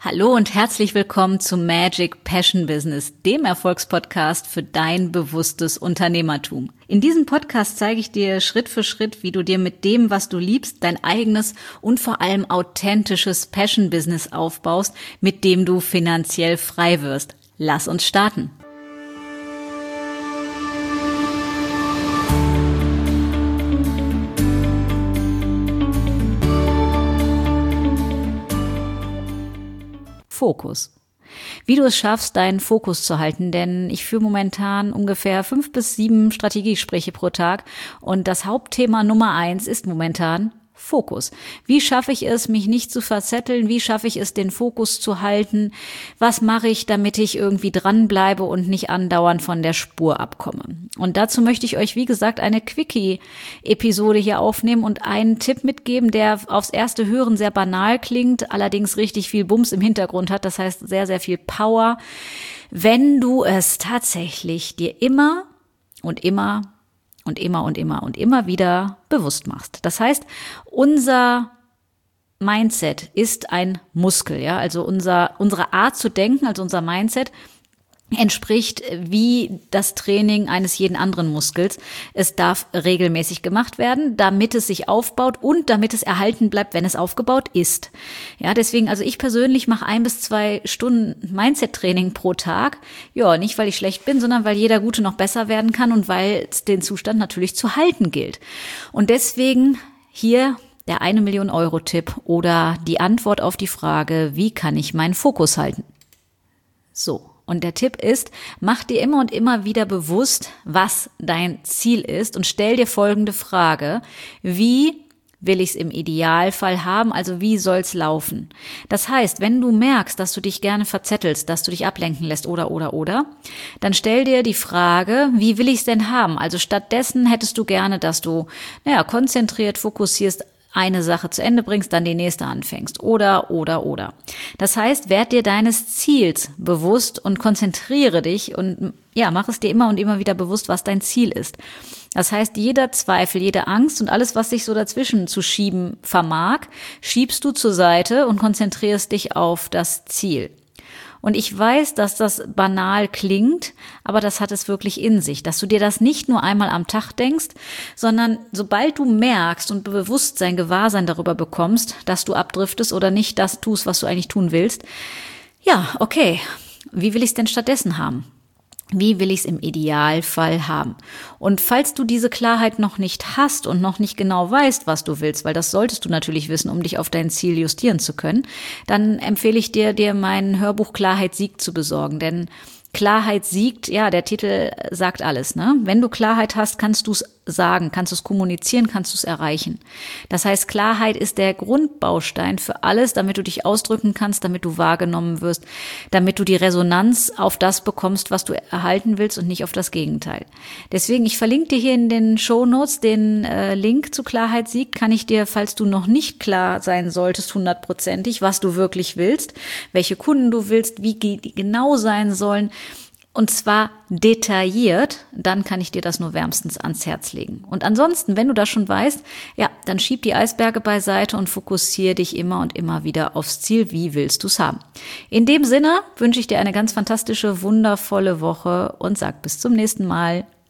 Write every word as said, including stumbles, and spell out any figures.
Hallo und herzlich willkommen zu Magic Passion Business, dem Erfolgspodcast für dein bewusstes Unternehmertum. In diesem Podcast zeige ich dir Schritt für Schritt, wie du dir mit dem, was du liebst, dein eigenes und vor allem authentisches Passion Business aufbaust, mit dem du finanziell frei wirst. Lass uns starten. Fokus. Wie du es schaffst, deinen Fokus zu halten, denn ich führe momentan ungefähr fünf bis sieben Strategiegespräche pro Tag und das Hauptthema Nummer eins ist momentan Fokus. Wie schaffe ich es, mich nicht zu verzetteln? Wie schaffe ich es, den Fokus zu halten? Was mache ich, damit ich irgendwie dranbleibe und nicht andauernd von der Spur abkomme? Und dazu möchte ich euch, wie gesagt, eine Quickie-Episode hier aufnehmen und einen Tipp mitgeben, der aufs erste Hören sehr banal klingt, allerdings richtig viel Bums im Hintergrund hat, das heißt sehr, sehr viel Power. Wenn du es tatsächlich dir immer und immer und immer und immer und immer wieder bewusst machst. Das heißt, unser Mindset ist ein Muskel, ja, also unser, unsere Art zu denken, also unser Mindset entspricht wie das Training eines jeden anderen Muskels. Es darf regelmäßig gemacht werden, damit es sich aufbaut und damit es erhalten bleibt, wenn es aufgebaut ist. Ja, deswegen, also ich persönlich mache ein bis zwei Stunden Mindset-Training pro Tag. Ja, nicht, weil ich schlecht bin, sondern weil jeder Gute noch besser werden kann und weil es den Zustand natürlich zu halten gilt. Und deswegen hier der eine Million Euro Tipp oder die Antwort auf die Frage, wie kann ich meinen Fokus halten? So. Und der Tipp ist, mach dir immer und immer wieder bewusst, was dein Ziel ist und stell dir folgende Frage: Wie will ich es im Idealfall haben? Also wie soll's laufen? Das heißt, wenn du merkst, dass du dich gerne verzettelst, dass du dich ablenken lässt oder, oder, oder, dann stell dir die Frage, wie will ich es denn haben? Also stattdessen hättest du gerne, dass du, naja, konzentriert, fokussierst, eine Sache zu Ende bringst, dann die nächste anfängst. Oder, oder, oder. Das heißt, werd dir deines Ziels bewusst und konzentriere dich und ja, mach es dir immer und immer wieder bewusst, was dein Ziel ist. Das heißt, jeder Zweifel, jede Angst und alles, was sich so dazwischen zu schieben vermag, schiebst du zur Seite und konzentrierst dich auf das Ziel. Und ich weiß, dass das banal klingt, aber das hat es wirklich in sich, dass du dir das nicht nur einmal am Tag denkst, sondern sobald du merkst und Bewusstsein, Gewahrsein darüber bekommst, dass du abdriftest oder nicht das tust, was du eigentlich tun willst, ja, okay, wie will ich es denn stattdessen haben? Wie will ich es im Idealfall haben? Und falls du diese Klarheit noch nicht hast und noch nicht genau weißt, was du willst, weil das solltest du natürlich wissen, um dich auf dein Ziel justieren zu können, dann empfehle ich dir, dir mein Hörbuch Klarheit siegt zu besorgen, denn Klarheit siegt, ja, der Titel sagt alles, ne? Wenn du Klarheit hast, kannst du es sagen, kannst du es kommunizieren, kannst du es erreichen. Das heißt, Klarheit ist der Grundbaustein für alles, damit du dich ausdrücken kannst, damit du wahrgenommen wirst, damit du die Resonanz auf das bekommst, was du erhalten willst und nicht auf das Gegenteil. Deswegen, ich verlinke dir hier in den Shownotes den äh, Link zu Klarheit siegt, kann ich dir, falls du noch nicht klar sein solltest, hundertprozentig, was du wirklich willst, welche Kunden du willst, wie die genau sein sollen, und zwar detailliert, dann kann ich dir das nur wärmstens ans Herz legen. Und ansonsten, wenn du das schon weißt, ja, dann schieb die Eisberge beiseite und fokussiere dich immer und immer wieder aufs Ziel. Wie willst du es haben? In dem Sinne wünsche ich dir eine ganz fantastische, wundervolle Woche und sag bis zum nächsten Mal.